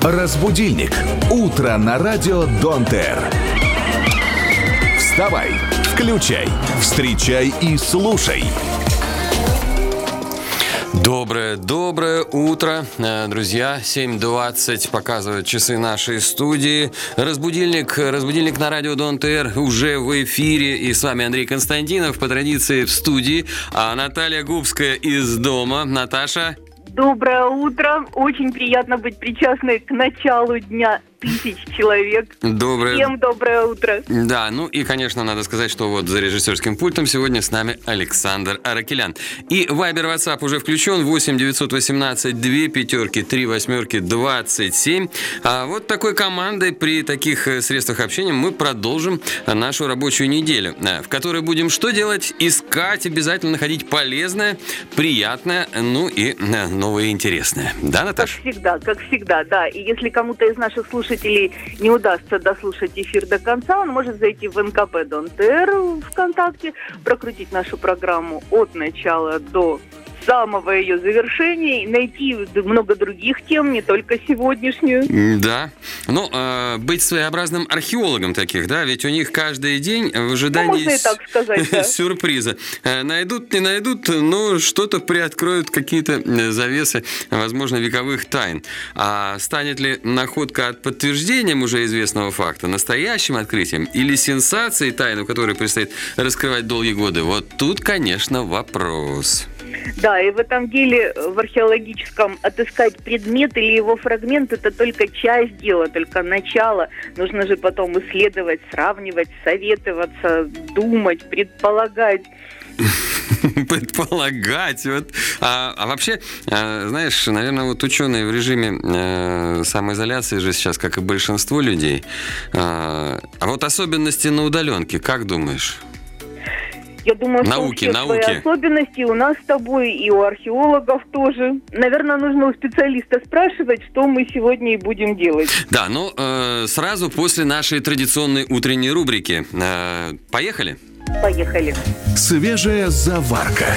Разбудильник. Утро на радио Донт Эр. Вставай, включай, встречай и слушай. Доброе утро, друзья. 7:20 показывают часы нашей студии. Разбудильник на радио Донт Эр уже в эфире. И с вами Андрей Константинов, по традиции в студии. А Наталья Губская из дома. Наташа. Доброе утро. Очень приятно быть причастной к началу дня тысяч человек. Всем доброе утро. Да, ну и, конечно, надо сказать, что вот за режиссерским пультом сегодня с нами Александр Аракелян. И Вайбер, WhatsApp уже включен. 8 918 2 5 3 8 27. А вот такой командой при таких средствах общения мы продолжим нашу рабочую неделю, в которой будем что делать? Искать, обязательно находить полезное, приятное, ну и новое и интересное. Да, Наташа? Как всегда, да. И если кому-то из наших слушателей не удастся дослушать эфир до конца, он может зайти в НКП Донт Эр ВКонтакте, прокрутить нашу программу от начала до самого ее завершения и найти много других тем, не только сегодняшнюю. Да. Ну, быть своеобразным археологом таких, да, ведь у них каждый день в ожидании можно и так сказать, да. Сюрприза. Найдут, не найдут, но что-то приоткроют, какие-то завесы, возможно, вековых тайн. А станет ли находка подтверждением уже известного факта, настоящим открытием или сенсацией, тайну которой предстоит раскрывать долгие годы? Вот тут, конечно, вопрос. Да, и в этом деле, в археологическом, отыскать предмет или его фрагмент – это только часть дела, только начало. Нужно же потом исследовать, сравнивать, советоваться, думать, предполагать. Предполагать. Вот. А вообще, знаешь, наверное, вот ученые в режиме самоизоляции же сейчас, как и большинство людей. А вот особенности на удаленке, как думаешь? Я думаю, что у всех свои особенности, у нас с тобой, и у археологов тоже. Наверное, нужно у специалиста спрашивать, что мы сегодня и будем делать. Да, ну, сразу после нашей традиционной утренней рубрики. Поехали? Поехали. Свежая заварка.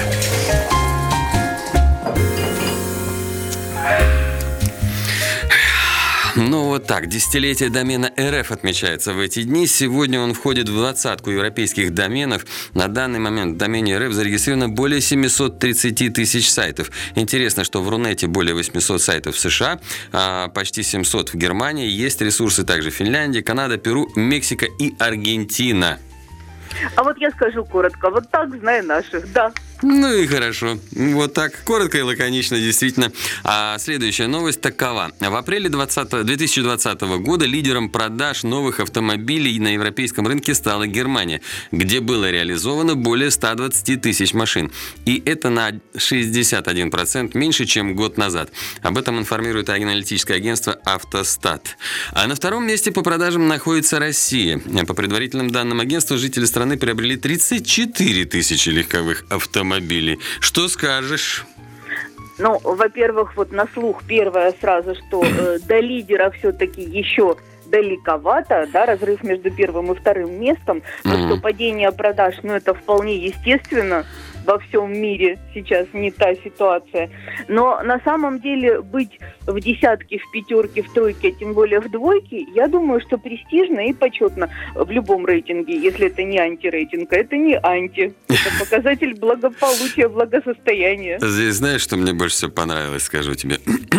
Ну вот так, десятилетие домена РФ отмечается в эти дни. Сегодня он входит в 20-ку европейских доменов. На данный момент в домене РФ зарегистрировано более 730 тысяч сайтов. Интересно, что в Рунете более 800 сайтов в США, почти 700 в Германии. Есть ресурсы также в Финляндии, Канада, Перу, Мексика и Аргентина. А вот я скажу коротко, вот так, зная наших, да. Ну и хорошо. Вот так, коротко и лаконично, действительно. А следующая новость такова. В апреле 2020 года лидером продаж новых автомобилей на европейском рынке стала Германия, где было реализовано более 120 тысяч машин. И это на 61% меньше, чем год назад. Об этом информирует аналитическое агентство «Автостат». А на втором месте по продажам находится Россия. По предварительным данным агентства, жители страны приобрели 34 тысячи легковых автомобилей. Что скажешь? Ну, во-первых, вот на слух первое сразу, что до лидера все-таки еще далековато, да, разрыв между первым и вторым местом, но что падение продаж, ну, это вполне естественно. Во всем мире сейчас не та ситуация. Но на самом деле быть в десятке, в пятерке, в тройке, а тем более в двойке, я думаю, что престижно и почетно в любом рейтинге. Если это не антирейтинг, а это не анти. Это показатель благополучия, благосостояния. Здесь знаешь, что мне больше всего понравилось, скажу тебе?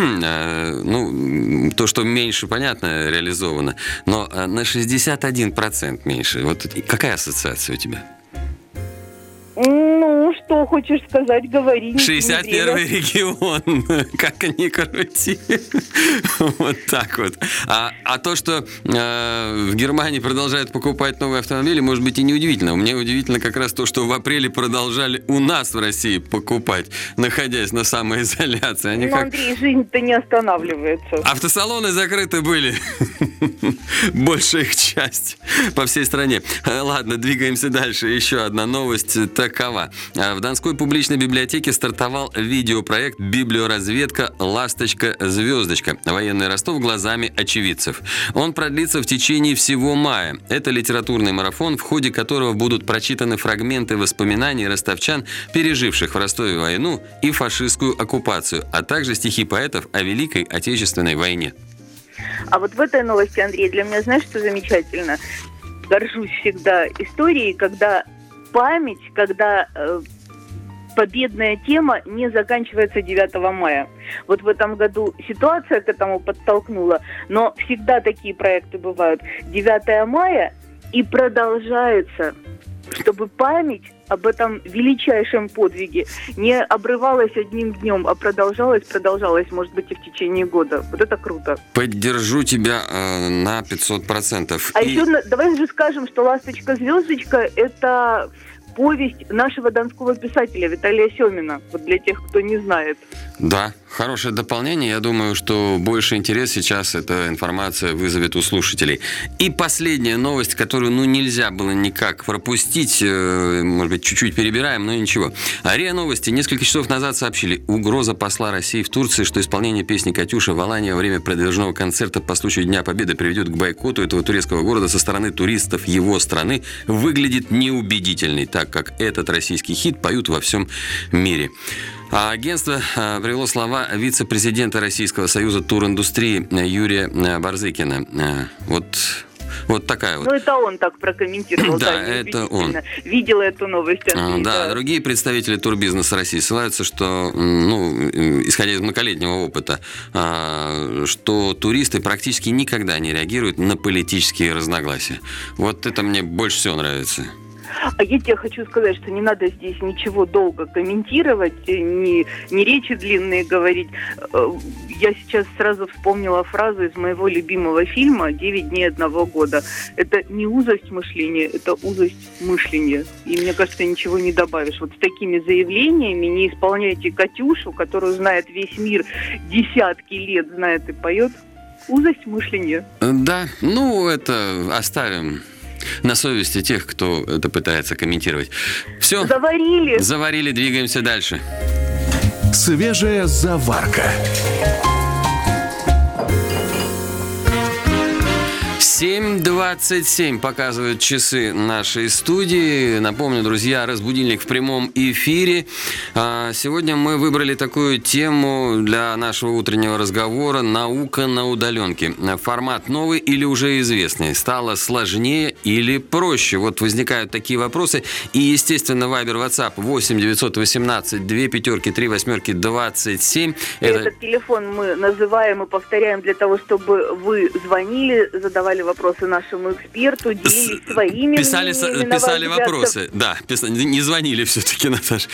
Ну, то, что меньше, понятно, реализовано, но на 61% меньше. Вот какая ассоциация у тебя? Ну, что хочешь сказать, говори. 61-й регион, как ни крути. Вот так вот. А то, что в Германии продолжают покупать новые автомобили, может быть и не удивительно. Мне удивительно как раз то, что в апреле продолжали у нас в России покупать, находясь на самоизоляции. Они Андрей, жизнь-то не останавливается. Автосалоны закрыты были. Большая их часть по всей стране. Ладно, двигаемся дальше. Еще одна новость такова. В Донской публичной библиотеке стартовал видеопроект «Библиоразведка. Ласточка-звездочка. Военный Ростов глазами очевидцев». Он продлится в течение всего мая. Это литературный марафон, в ходе которого будут прочитаны фрагменты воспоминаний ростовчан, переживших в Ростове войну и фашистскую оккупацию, а также стихи поэтов о Великой Отечественной войне. А вот в этой новости, Андрей, для меня, знаешь, что замечательно? Горжусь всегда историей, когда память, когда победная тема не заканчивается 9 мая. Вот в этом году ситуация к этому подтолкнула, но всегда такие проекты бывают. 9 мая и продолжается, чтобы память об этом величайшем подвиге не обрывалась одним днем, а продолжалась, может быть, и в течение года. Вот это круто. Поддержу тебя на 500%. А еще давай же скажем, что «Ласточка-звездочка» – это повесть нашего донского писателя Виталия Семина. Вот для тех, кто не знает. Да, хорошее дополнение. Я думаю, что больше интерес сейчас эта информация вызовет у слушателей. И последняя новость, которую нельзя было никак пропустить. Может быть, чуть-чуть перебираем, но ничего. РИА Новости несколько часов назад сообщили: угроза посла России в Турции, что исполнение песни «Катюша» в Алании во время продвижного концерта по случаю Дня Победы приведет к бойкоту этого турецкого города со стороны туристов его страны, выглядит неубедительной, так как этот российский хит поют во всем мире. А агентство привело слова вице-президента Российского союза туриндустрии Юрия Барзыкина. Вот такая вот. Ну, это он так прокомментировал. Да, это он. Видела эту новость. Андрей, да, другие представители турбизнеса России ссылаются, что, исходя из многолетнего опыта, что туристы практически никогда не реагируют на политические разногласия. Вот это мне больше всего нравится. А я тебе хочу сказать, что не надо здесь ничего долго комментировать, не речи длинные говорить. Я сейчас сразу вспомнила фразу из моего любимого фильма «9 дней одного года». Это не узость мышления, это узость мышления. И мне кажется, ничего не добавишь. Вот с такими заявлениями не исполняйте «Катюшу», которую знает весь мир, десятки лет знает и поет. Узость мышления. Да, это оставим на совести тех, кто это пытается комментировать. Все. Заварили, двигаемся дальше. Свежая заварка. 7:27 показывают часы нашей студии. Напомню, друзья, разбудильник в прямом эфире. Сегодня мы выбрали такую тему для нашего утреннего разговора: наука на удаленке. Формат новый или уже известный? Стало сложнее или проще? Вот возникают такие вопросы. И, естественно, Вайбер, WhatsApp 8 918 2 5 3 8 27. Этот телефон мы называем и повторяем для того, чтобы вы звонили, задавали вопросы нашему эксперту, делились своими мнениями. Писали вопросы, да, не звонили все-таки, Наташа.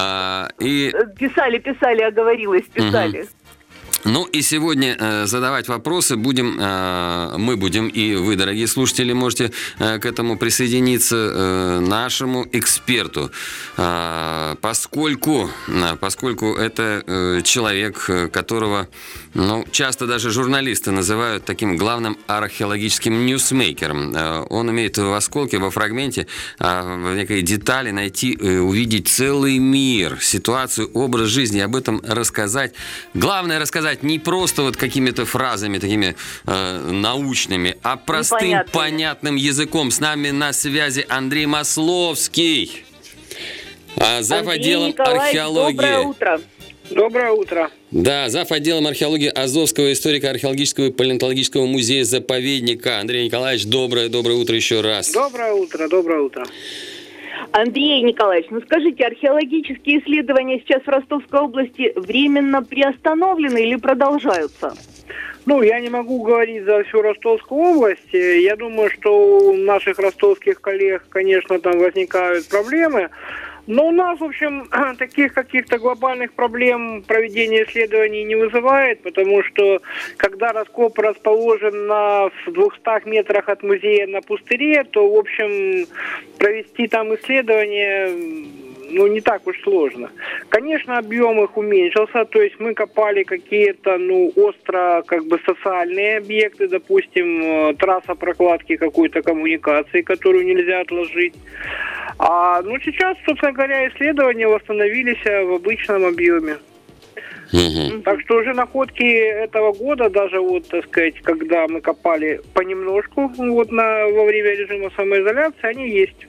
Писали, оговорилась, писали. И сегодня задавать вопросы мы будем, и вы, дорогие слушатели, можете к этому присоединиться, нашему эксперту, поскольку это человек, которого часто даже журналисты называют таким главным археологическим ньюсмейкером. Он умеет в осколке, во фрагменте, в некой детали найти, увидеть целый мир, ситуацию, образ жизни, об этом рассказать. Главное рассказать не просто какими-то фразами такими научными, а простым, понятным языком. С нами на связи Андрей Масловский, зав. Отделом археологии. Доброе утро. Доброе утро. Да, зав. Отделом археологии Азовского историко-археологического и палеонтологического музея-заповедника. Андрей Николаевич, доброе утро еще раз. Доброе утро. Андрей Николаевич, скажите, археологические исследования сейчас в Ростовской области временно приостановлены или продолжаются? Я не могу говорить за всю Ростовскую область. Я думаю, что у наших ростовских коллег, конечно, там возникают проблемы. Но у нас, в общем, таких каких-то глобальных проблем проведение исследований не вызывает, потому что когда раскоп расположен в 200 метрах от музея на пустыре, то, в общем, провести там исследование не так уж сложно. Конечно, объем их уменьшился, то есть мы копали какие-то, остро, социальные объекты, допустим, трасса прокладки какой-то коммуникации, которую нельзя отложить. Сейчас, собственно говоря, исследования восстановились в обычном объеме. Так что уже находки этого года, даже когда мы копали понемножку во время режима самоизоляции, они есть.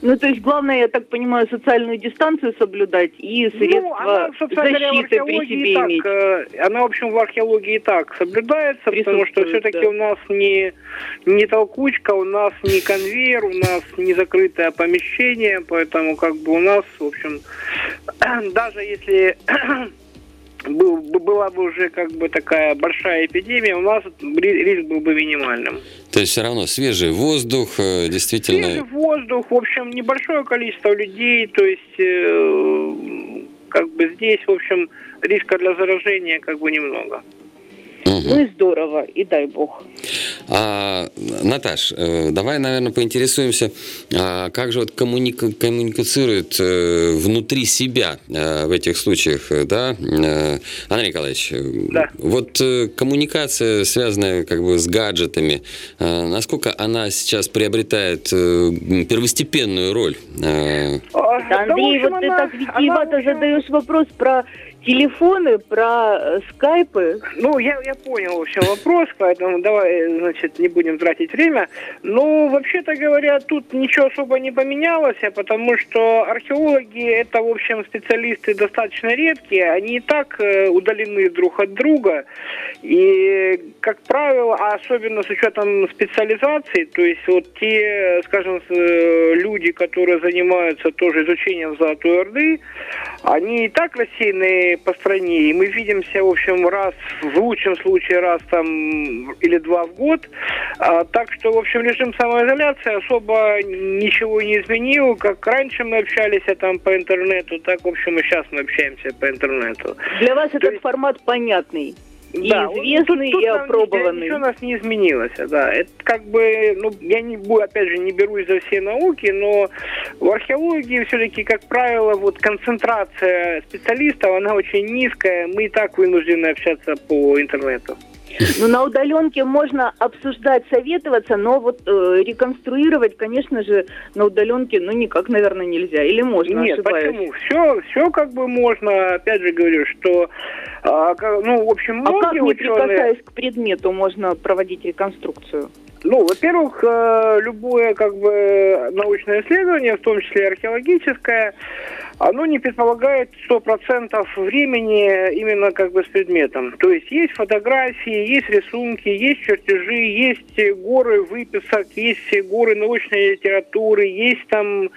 Ну, то есть, главное, я так понимаю, социальную дистанцию соблюдать и средства защиты при себе иметь. Она, в общем, в археологии и так соблюдается, потому что все-таки у нас не толкучка, у нас не конвейер, у нас не закрытое помещение, поэтому как бы у нас, в общем, даже если была бы уже как бы такая большая эпидемия, у нас риск был бы минимальным. То есть все равно свежий воздух, действительно... Свежий воздух, в общем, небольшое количество людей, то есть как бы здесь, в общем, риска для заражения как бы немного. Ну и здорово, и дай бог. Наташ, давай, наверное, поинтересуемся, как же вот коммуницирует внутри себя в этих случаях, да, Андрей Николаевич? Да. Вот коммуникация, связанная как бы с гаджетами, насколько она сейчас приобретает первостепенную роль? Андрей, вот ты так витиевато задаешь вопрос про телефоны, про скайпы. Ну, я понял вообще вопрос, поэтому давай, значит, не будем тратить время. Ну, вообще-то говоря, тут ничего особо не поменялось, потому что археологи — это, в общем, специалисты достаточно редкие, они и так удалены друг от друга, и, как правило, особенно с учетом специализации, то есть вот те, скажем, люди, которые занимаются тоже изучением Золотой Орды, они и так рассеяны по стране, и мы видимся, в общем, в лучшем случае раз там или два в год. Так что, в общем, режим самоизоляции особо ничего не изменил. Как раньше мы общались там по интернету, так, в общем, и сейчас мы общаемся по интернету. Для вас этот формат понятный? И да, известный, и опробованный. Ничего у нас не изменилось, да. Это как бы, ну, я не буду, опять же, не берусь за все науки, но в археологии все-таки, как правило, вот концентрация специалистов, она очень низкая. Мы и так вынуждены общаться по интернету. Ну, на удаленке можно обсуждать, советоваться, но вот реконструировать, конечно же, на удаленке, ну, никак, наверное, нельзя. Или можно, Нет, ошибаюсь? почему? Все как бы можно. Опять же говорю, что, ну, в общем, многие как, не ученые... прикасаясь к предмету, можно проводить реконструкцию? Ну, во-первых, любое как бы научное исследование, в том числе археологическое, оно не предполагает 100% времени именно как бы с предметом. То есть фотографии, есть рисунки, есть чертежи, есть горы выписок, есть горы научной литературы, есть там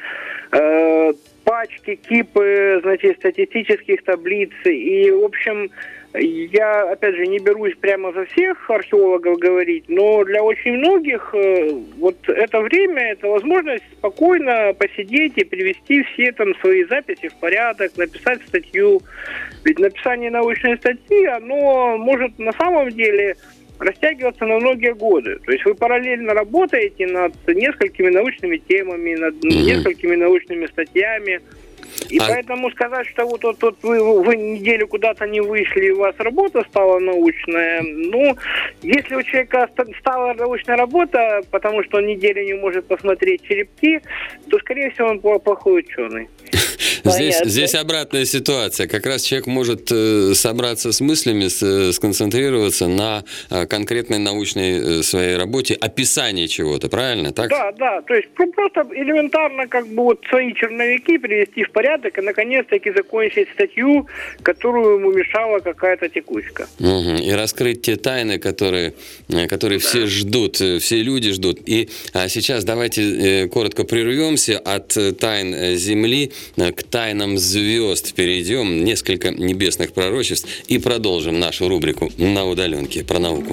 пачки, кипы, значит, статистических таблиц. И, в общем, я, опять же, не берусь прямо за всех археологов говорить, но для очень многих вот это время, это возможность спокойно посидеть и привести все там свои записи в порядок, написать статью. Ведь написание научной статьи, оно может на самом деле растягиваться на многие годы. То есть вы параллельно работаете над несколькими научными темами, над несколькими научными статьями. И поэтому сказать, что вот вы неделю куда-то не вышли, и у вас работа стала научная, ну, если у человека стала научная работа, потому что он неделю не может посмотреть черепки, то, скорее всего, он плохой ученый. Здесь обратная ситуация. Как раз человек может собраться с мыслями, сконцентрироваться на конкретной научной своей работе, описании чего-то, правильно? Так? Да. То есть просто элементарно как бы вот свои черновики привести в порядок и наконец-таки закончить статью, которую ему мешала какая-то текучка. И раскрыть те тайны, которые все ждут, все люди ждут. И сейчас давайте коротко прервемся от тайн Земли к тайнам звезд. Перейдем, несколько небесных пророчеств и продолжим нашу рубрику «На удаленке» про науку.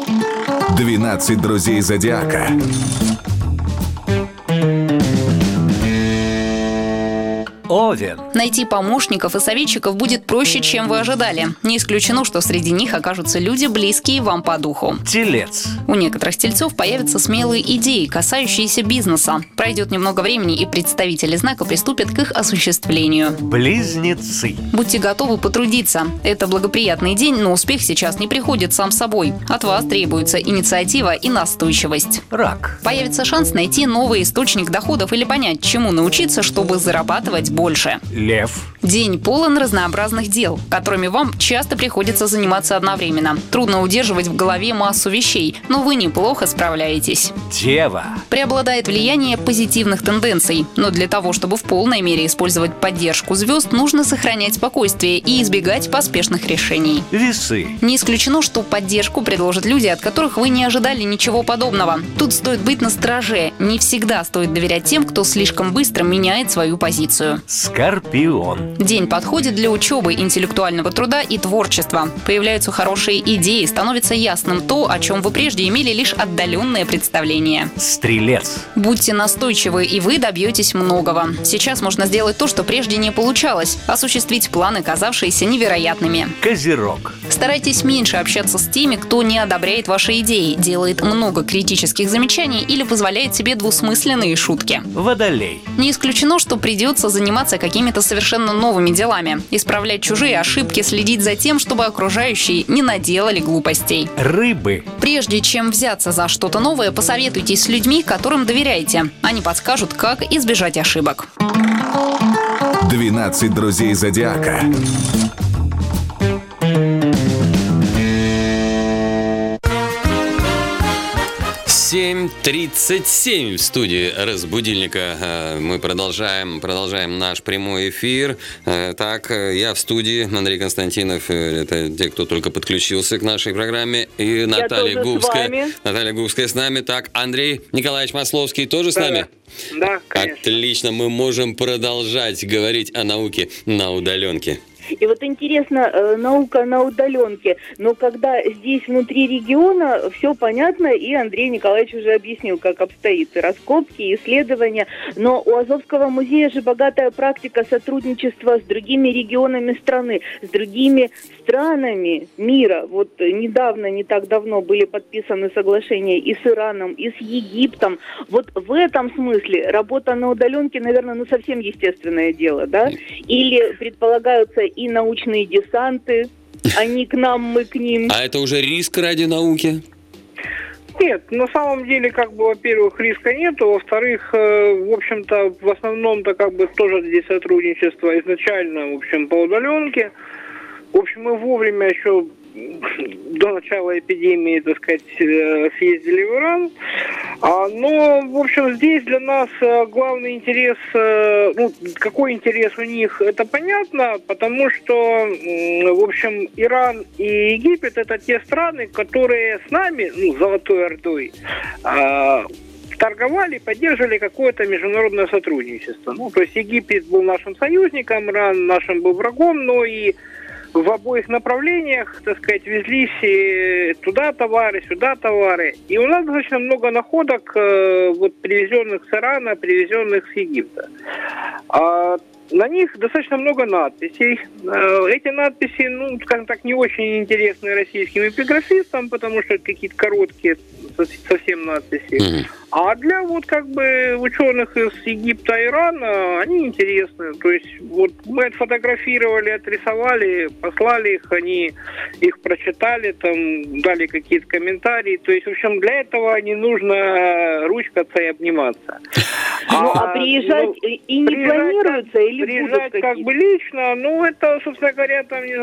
12 друзей Зодиака. Овен. Найти помощников и советчиков будет проще, чем вы ожидали. Не исключено, что среди них окажутся люди, близкие вам по духу. Телец. У некоторых тельцов появятся смелые идеи, касающиеся бизнеса. Пройдет немного времени, и представители знака приступят к их осуществлению. Близнецы. Будьте готовы потрудиться. Это благоприятный день, но успех сейчас не приходит сам собой. От вас требуется инициатива и настойчивость. Рак. Появится шанс найти новый источник доходов или понять, чему научиться, чтобы зарабатывать больше. Лев. День полон разнообразных дел, которыми вам часто приходится заниматься одновременно. Трудно удерживать в голове массу вещей, но вы неплохо справляетесь. Дева. Преобладает влияние позитивных тенденций, но для того, чтобы в полной мере использовать поддержку звезд, нужно сохранять спокойствие и избегать поспешных решений. Весы. Не исключено, что поддержку предложат люди, от которых вы не ожидали ничего подобного. Тут стоит быть настороже. Не всегда стоит доверять тем, кто слишком быстро меняет свою позицию. Скорпион. День подходит для учебы, интеллектуального труда и творчества. Появляются хорошие идеи, становится ясным то, о чем вы прежде имели лишь отдаленное представление. Стрелец. Будьте настойчивы, и вы добьетесь многого. Сейчас можно сделать то, что прежде не получалось, осуществить планы, казавшиеся невероятными. Козерог. Старайтесь меньше общаться с теми, кто не одобряет ваши идеи, делает много критических замечаний или позволяет себе двусмысленные шутки. Водолей. Не исключено, что придется заниматься какими-то совершенно новыми делами, исправлять чужие ошибки, следить за тем, чтобы окружающие не наделали глупостей. Рыбы. Прежде чем взяться за что-то новое, посоветуйтесь с людьми, которым доверяете. Они подскажут, как избежать ошибок. 12 друзей зодиака. Семь 37 в студии «Разбудильника». Мы продолжаем наш прямой эфир. Так, я в студии, Андрей Константинов, это те, кто только подключился к нашей программе, и Наталья Губская. Наталья Губская с нами. Так, Андрей Николаевич Масловский тоже с нами? Да, конечно. Отлично, мы можем продолжать говорить о науке на удаленке. И вот интересно, наука на удаленке, но когда здесь внутри региона все понятно, и Андрей Николаевич уже объяснил, как обстоит и раскопки, и исследования, но у Азовского музея же богатая практика сотрудничества с другими регионами страны, с другими странами мира. Вот недавно, не так давно были подписаны соглашения и с Ираном, и с Египтом. Вот в этом смысле работа на удаленке, наверное, ну совсем естественное дело, да? Или предполагаются и научные десанты, они к нам, мы к ним. А это уже риск ради науки? Нет, на самом деле, как бы, во-первых, риска нету, во-вторых, в общем-то, в основном-то, как бы, тоже здесь сотрудничество изначально, в общем, по удаленке. В общем, мы вовремя еще до начала эпидемии, так сказать, съездили в Иран. Но, в общем, здесь для нас главный интерес, какой интерес у них, это понятно, потому что, в общем, Иран и Египет — это те страны, которые с нами, Золотой Ордой, торговали, поддерживали какое-то международное сотрудничество. То есть Египет был нашим союзником, Иран нашим был врагом, но и в обоих направлениях, так сказать, везлись туда товары, сюда товары. И у нас достаточно много находок, привезенных с Ирана, привезенных с Египта. На них достаточно много надписей. Эти надписи, скажем так, не очень интересны российским эпиграфистам, потому что это какие-то короткие совсем надписи. А для ученых из Египта и Ирана они интересны. То есть мы отфотографировали, отрисовали, послали их, они их прочитали, там дали какие-то комментарии. То есть, в общем, для этого не нужно ручкаться и обниматься. Приезжать и не планируется, или приезжать как бы лично, это, собственно говоря,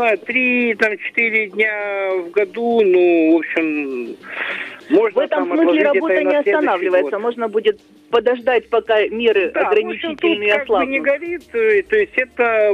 3-4 дня в году, в общем, можно. В этом смысле работа не останавливается, можно будет подождать, пока меры ограничительные ослабнут. Не горит, то есть это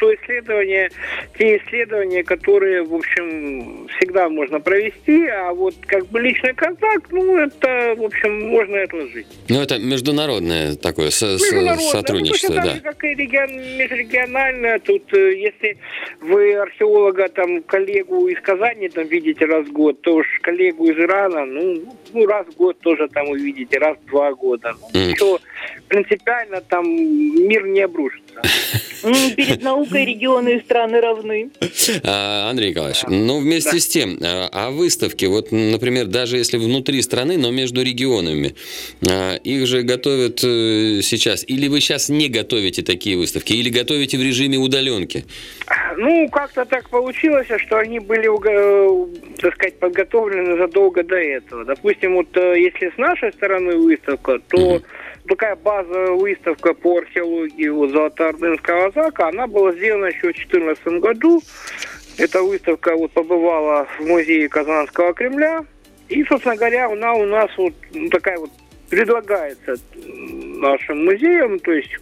те исследования, которые, в общем, всегда можно провести, а личный контакт, это, в общем, можно отложить. Это международное такое сотрудничество, да. Как и межрегиональное, тут, если вы археолога, коллегу из Казани видите раз в год, то уж коллегу из Ирана, раз в год тоже увидите, раз в 2 года. Ничего принципиально мир не обрушится. Перед наукой регионы и страны равны. Андрей Николаевич, вместе с тем, а выставки, например, даже если внутри страны, но между регионами, их же готовят сейчас, или вы сейчас не готовите такие выставки, или готовите в режиме удаленки? Как-то так получилось, что они были, так сказать, подготовлены задолго до этого. Допустим, если с нашей стороны выставка, то такая базовая выставка по археологии вот Золотоордынского замка, она была сделана еще в 2014 году. Эта выставка вот побывала в музее Казанского Кремля. И, собственно говоря, она у нас вот такая вот предлагается нашим музеям, то есть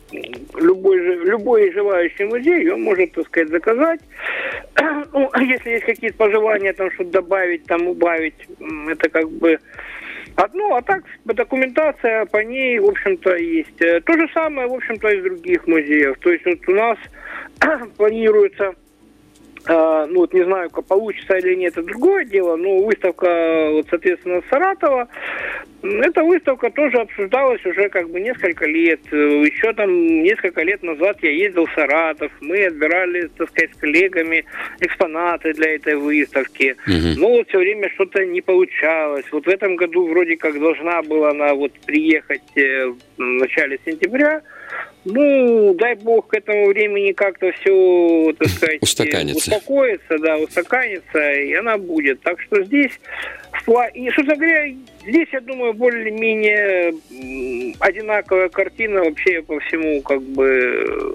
любой желающий музей ее может, так сказать, заказать. Ну, если есть какие-то пожелания, там что-то добавить, там убавить, это как бы одно, а так документация по ней, в общем-то, есть. То же самое, в общем-то, из других музеев. То есть вот у нас планируется, ну вот не знаю, как получится или нет, это другое дело, но выставка, вот, соответственно, Саратова, эта выставка тоже обсуждалась уже как бы несколько лет. Еще там несколько лет назад я ездил в Саратов, мы отбирали, так сказать, с коллегами экспонаты для этой выставки. Но вот все время что-то не получалось. Вот в этом году вроде как должна была она вот приехать в начале сентября. Ну, дай бог, к этому времени как-то все, так сказать, устаканится, и она будет. Так что здесь, и, собственно говоря, здесь, я думаю, более-менее одинаковая картина вообще по всему, как бы,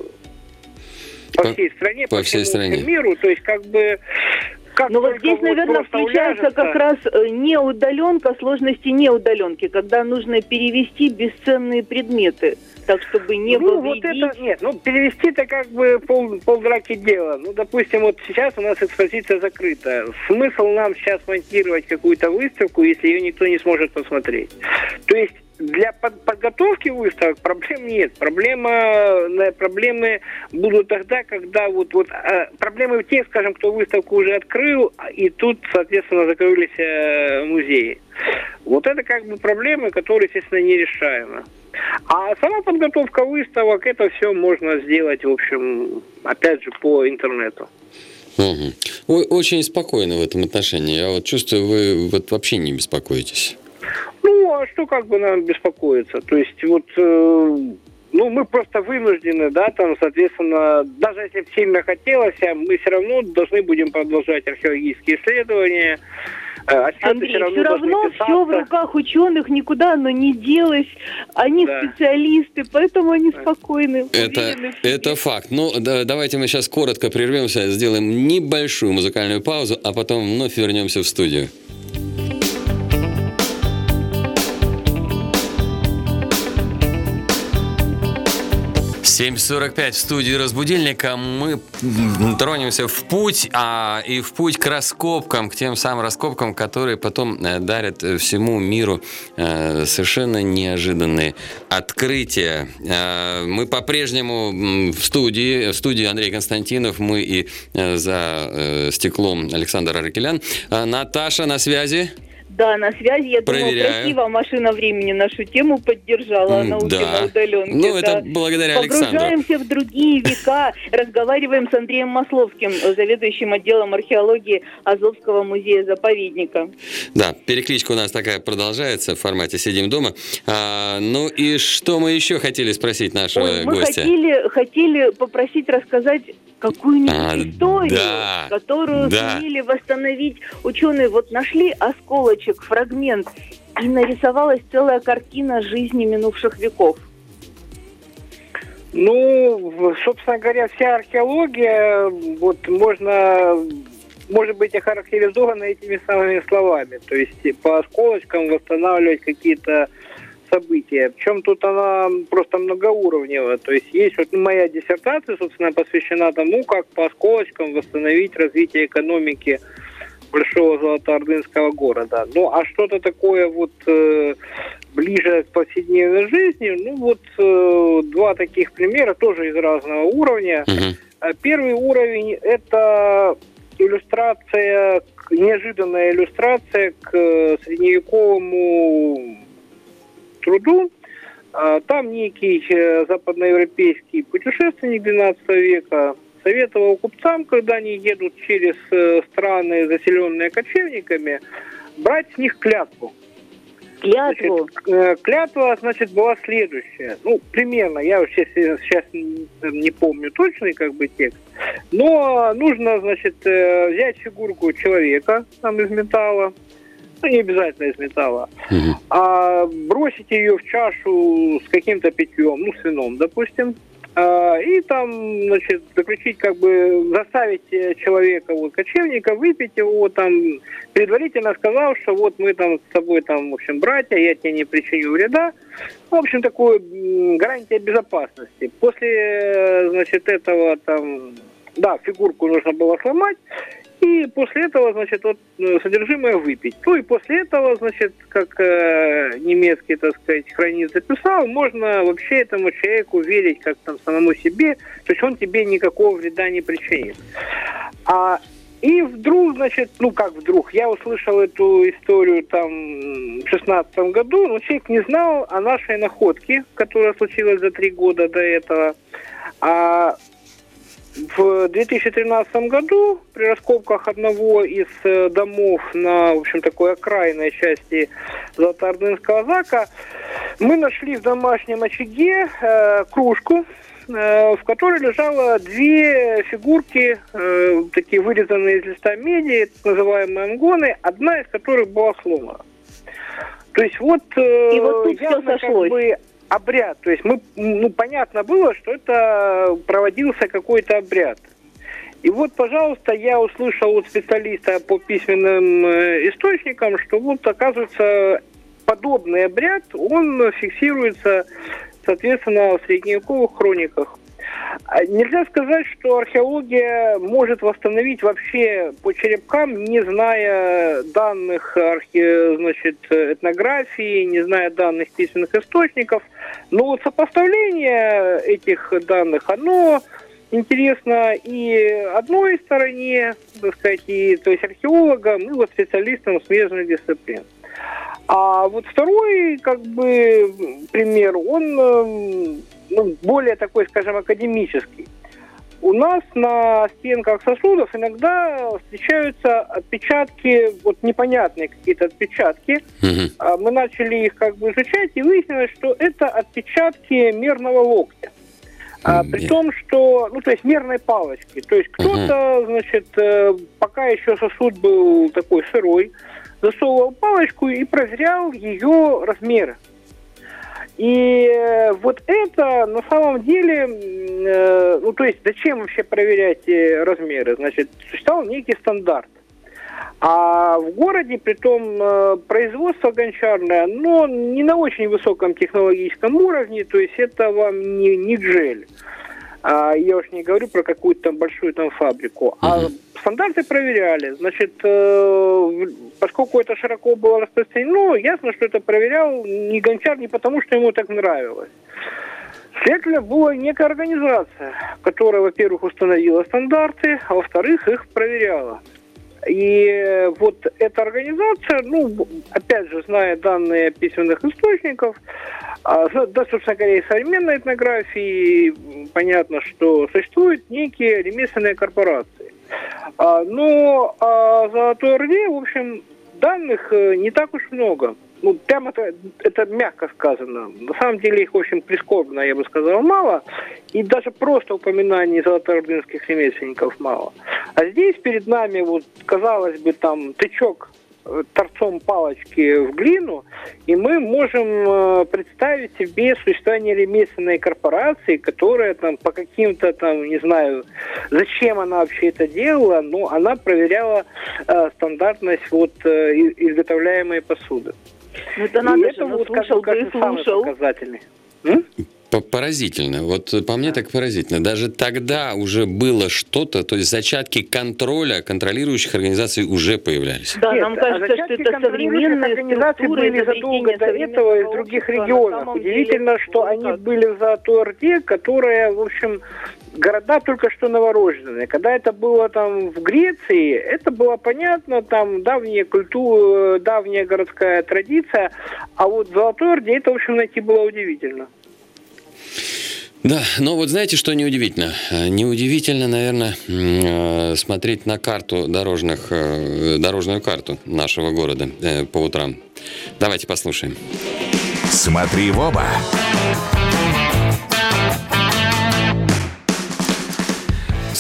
по всей стране, по всему миру. То есть, как бы... Но вот здесь, наверное, включается как раз не удаленка, сложности не удаленки, когда нужно перевести бесценные предметы, так, чтобы не повредить. Вот это, нет, перевести-то как бы полдраки дела. Ну, допустим, вот сейчас у нас экспозиция закрыта. Смысл нам сейчас монтировать какую-то выставку, если ее никто не сможет посмотреть? То есть для подготовки выставок проблем нет. Проблемы будут тогда, когда проблемы в тех, скажем, кто выставку уже открыл, и тут, соответственно, закрылись музеи. Вот это как бы проблемы, которые, естественно, нерешаемы. А сама подготовка выставок, это все можно сделать, в общем, опять же, по интернету. Вы очень спокойны в этом отношении. Я вот чувствую, вы вот вообще не беспокоитесь. Ну, а что как бы нам беспокоиться? То есть вот, мы просто вынуждены, да, там, соответственно, даже если бы сильно хотелось, мы все равно должны будем продолжать археологические исследования. Андрей, все равно все в руках ученых, никуда оно не делось. Они специалисты, поэтому они спокойны. Это факт. Ну, давайте мы сейчас коротко прервемся, сделаем небольшую музыкальную паузу, а потом вновь вернемся в студию. 7:45 в студии «Разбудильника». Мы тронемся в путь, и в путь к раскопкам, к тем самым раскопкам, которые потом дарят всему миру совершенно неожиданные открытия. Мы по-прежнему в студии Андрей Константинов, мы и за стеклом Александр Аракелян. Наташа на связи? Да, на связи. Я думаю, красиво машина времени нашу тему поддержала. Она на удаленке. Ну, это благодаря Александру. Погружаемся в другие века. Разговариваем с Андреем Масловским, заведующим отделом археологии Азовского музея-заповедника. Да, перекличка у нас такая продолжается в формате «Сидим дома». Ну и что мы еще хотели спросить нашего гостя? Мы хотели попросить рассказать какую-нибудь историю, которую сумели восстановить ученые. Вот нашли осколочек, фрагмент, и нарисовалась целая картина жизни минувших веков. Ну, собственно говоря, вся археология может быть охарактеризована этими самыми словами. То есть по осколочкам восстанавливать какие-то события. Причем тут она просто многоуровневая. То есть моя диссертация, собственно, посвящена тому, как по осколочкам восстановить развитие экономики большого золотоордынского города. Ну, а что-то такое ближе к повседневной жизни, два таких примера, тоже из разного уровня. Первый уровень – это неожиданная иллюстрация к средневековому труду. Там некий западноевропейский путешественник XII века советовал купцам, когда они едут через страны, заселенные кочевниками, брать с них клятву. Клятву? Клятва, была следующая. Ну, примерно, я вообще сейчас не помню точный текст, но нужно, взять фигурку человека там из металла, ну, не обязательно из металла, а бросить ее в чашу с каким-то питьем, ну, с вином, допустим, и там, значит, заключить, как бы, заставить человека, вот, кочевника, выпить его, там, предварительно сказав, что вот мы там с тобой, там, в общем, братья, я тебе не причиню вреда. В общем, такое гарантия безопасности. После, значит, этого, там, да, фигурку нужно было сломать, и после этого, значит, вот содержимое выпить. Ну и после этого, значит, как немецкий, так сказать, хронист записал, можно вообще этому человеку верить как там самому себе, то есть он тебе никакого вреда не причинит. И вдруг, значит, ну как вдруг, я услышал эту историю там в 16 году, но человек не знал о нашей находке, которая случилась за 3 года до этого. В 2013 году при раскопках одного из домов на, в общем, такой окраинной части Золотоордынского зака мы нашли в домашнем очаге кружку, в которой лежало 2 фигурки, такие вырезанные из листа меди, так называемые ангоны, одна из которых была сломана. То есть вот, и вот тут явно, все сошлось. как бы, обряд. То есть мы, ну, понятно было, что это проводился какой-то обряд. И вот, пожалуйста, я услышал от специалиста по письменным источникам, что вот, оказывается, подобный обряд, он фиксируется, соответственно, в средневековых хрониках. Нельзя сказать, что археология может восстановить вообще по черепкам, не зная данных значит, этнографии, не зная данных письменных источников. Но вот сопоставление этих данных, оно интересно и одной стороне, так сказать, и, то есть археологам, и вот специалистам смежных дисциплин. А вот второй, как бы, пример, он более такой, скажем, академический. У нас на стенках сосудов иногда встречаются отпечатки, вот непонятные какие-то отпечатки. Мы начали их как бы изучать, и выяснилось, что это отпечатки мерного локтя. При том, что, ну, то есть мерной палочки. То есть кто-то, значит, пока еще сосуд был такой сырой, засовывал палочку и проверял ее размеры. И вот это на самом деле, ну то есть зачем вообще проверять размеры? Значит, существовал некий стандарт. А в городе, притом, производство гончарное, но не на очень высоком технологическом уровне, то есть это вам не джель. Я уж не говорю про какую-то там большую там фабрику. А стандарты проверяли. Значит, поскольку это широко было распространено, ясно, что это проверял не гончар не потому, что ему так нравилось. Следовательно, была некая организация, которая, во-первых, установила стандарты, а во-вторых, их проверяла. И вот эта организация, ну, опять же, зная данные письменных источников, да, собственно говоря, и современной этнографии, понятно, что существуют некие ремесленные корпорации. Но о Золотой Орде, в общем, данных не так уж много. Ну, прямо это мягко сказано. На самом деле их, в общем, прискорбно, я бы сказал, мало. И даже просто упоминаний золотоордынских ремесленников мало. А здесь перед нами, вот, казалось бы, там, тычок торцом палочки в глину, и мы можем представить себе существование ремесленной корпорации, которая там по каким-то там, не знаю, зачем она вообще это делала, но она проверяла стандартность вот изготовляемой посуды. Ну, это надо и же, это вот, слушал бы и слушал. Показательный. Поразительно. Вот по мне так поразительно. Даже тогда уже было что-то, то есть зачатки контроля контролирующих организаций уже появлялись. Да, нам кажется, что это современные организации были задолго до этого из других регионов. Удивительно, что они были в Золотой Орде, которая, в общем, города только что новорожденные. Когда это было там в Греции, это было понятно, там давняя культура, давняя городская традиция, а вот в Золотой Орде это, в общем, найти было удивительно. Да, но вот знаете, что неудивительно? Неудивительно, наверное, смотреть на карту дорожную карту нашего города по утрам. Давайте послушаем. Смотри в оба.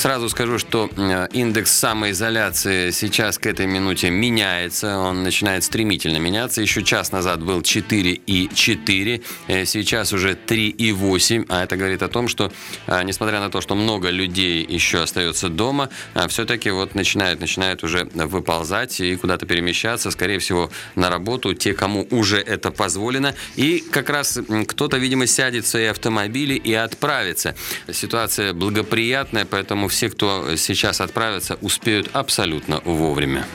Сразу скажу, что индекс самоизоляции сейчас к этой минуте меняется. Он начинает стремительно меняться. Еще час назад был 4,4. Сейчас уже 3,8. А это говорит о том, что, несмотря на то, что много людей еще остается дома, все-таки вот начинают уже выползать и куда-то перемещаться. Скорее всего, на работу. Те, кому уже это позволено. И как раз кто-то, видимо, сядет в свои автомобили и отправится. Ситуация благоприятная, поэтому все, кто сейчас отправится, успеют абсолютно вовремя.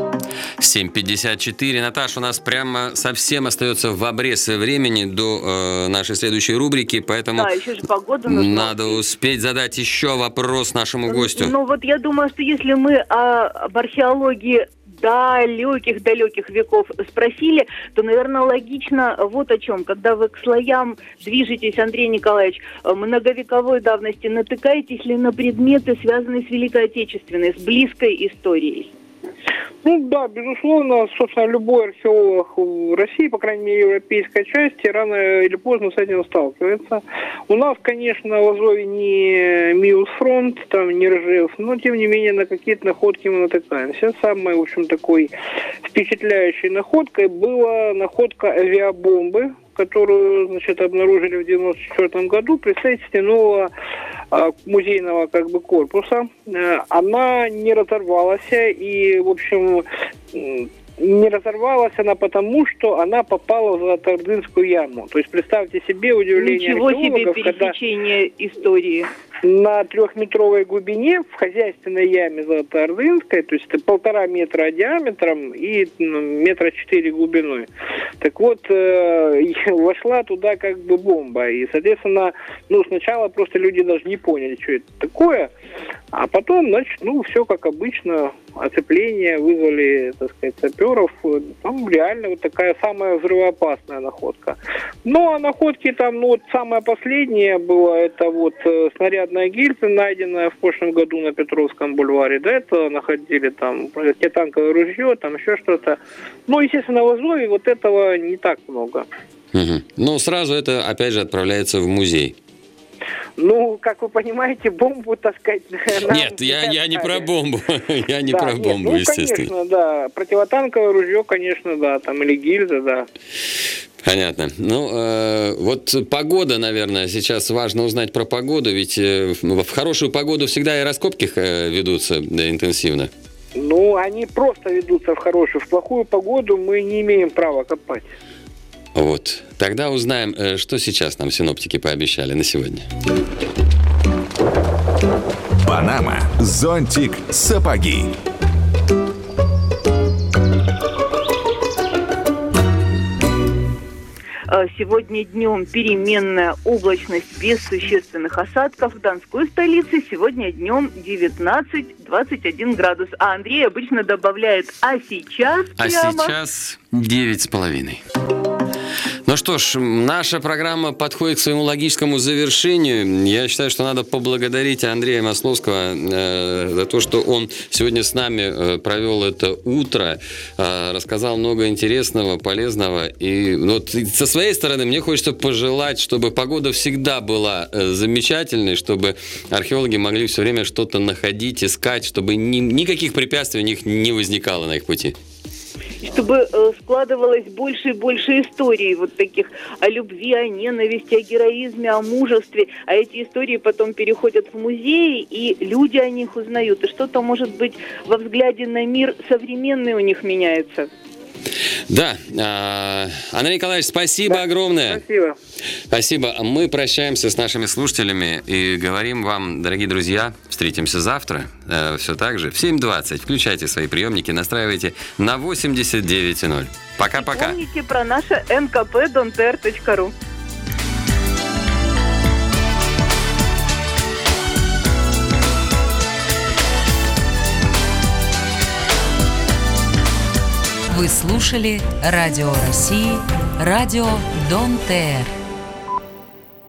7:54. Наташа, у нас прямо совсем остается в обрез времени до нашей следующей рубрики, поэтому еще же погода нужна. Надо успеть задать еще вопрос нашему гостю. Ну вот я думаю, что если мы об археологии далеких веков спросили, то, наверное, логично вот о чем. Когда вы к слоям движетесь, Андрей Николаевич, многовековой давности, натыкаетесь ли на предметы, связанные с Великой Отечественной, с близкой историей? Ну да, безусловно, собственно, любой археолог в России, по крайней мере, европейской части, рано или поздно с этим сталкивается. У нас, конечно, в Азове не Миусфронт, там не Ржев, но, тем не менее, на какие-то находки мы натыкаемся. Самой, в общем, такой впечатляющей находкой была находка авиабомбы, которую, значит, обнаружили в 1994 году при строительстве нового музейного корпуса. Она не разорвалась, и, в общем, не разорвалась она потому, что она попала в Золотоордынскую яму. То есть представьте себе удивление археологов, себе пересечение истории. На 3-метровой глубине в хозяйственной яме Золотоордынской, то есть это 1,5 метра диаметром и 4 метра глубиной. Так вот, вошла туда бомба. И, соответственно, сначала просто люди даже не поняли, что это такое. А потом, значит, все как обычно, оцепление, вызвали, так сказать, саперов. Там реально вот такая самая взрывоопасная находка. Ну, а находки там, самая последняя была, это снарядная гильза, найденная в прошлом году на Петровском бульваре. До этого находили там противотанковое ружье, там еще что-то. Естественно, в Азове вот этого не так много. Угу. Но сразу это, опять же, отправляется в музей. Как вы понимаете, бомбу таскать... Нет, я не про бомбу. Я не про бомбу, естественно. Конечно, да. Противотанковое ружье, конечно, да. Там или гильза, да. Понятно. Вот погода, наверное, сейчас важно узнать про погоду, ведь в хорошую погоду всегда и раскопки ведутся интенсивно. Они просто ведутся в хорошую. В плохую погоду мы не имеем права копать. Вот. Тогда узнаем, что сейчас нам синоптики пообещали на сегодня. Панама, зонтик, сапоги. Сегодня днем переменная облачность без существенных осадков. В Донской столице сегодня днем 19-21 градус. А Андрей обычно добавляет «а сейчас» прямо... А сейчас 9,5. Ну что ж, наша программа подходит к своему логическому завершению. Я считаю, что надо поблагодарить Андрея Масловского за то, что он сегодня с нами провел это утро, рассказал много интересного, полезного. И со своей стороны мне хочется пожелать, чтобы погода всегда была замечательной, чтобы археологи могли все время что-то находить, искать, чтобы никаких препятствий у них не возникало на их пути. Чтобы складывалось больше и больше историй таких о любви, о ненависти, о героизме, о мужестве. А эти истории потом переходят в музеи, и люди о них узнают. И что-то, может быть, во взгляде на мир современный у них меняется. Да. Андрей Николаевич, спасибо огромное. Спасибо. Спасибо. Мы прощаемся с нашими слушателями и говорим вам, дорогие друзья, встретимся завтра. Все так же. В 7:20. Включайте свои приемники, настраивайте на 89.0. Пока-пока. И помните про наше nkp.dontr.ru. Вы слушали Радио России, Радио Дон ТР.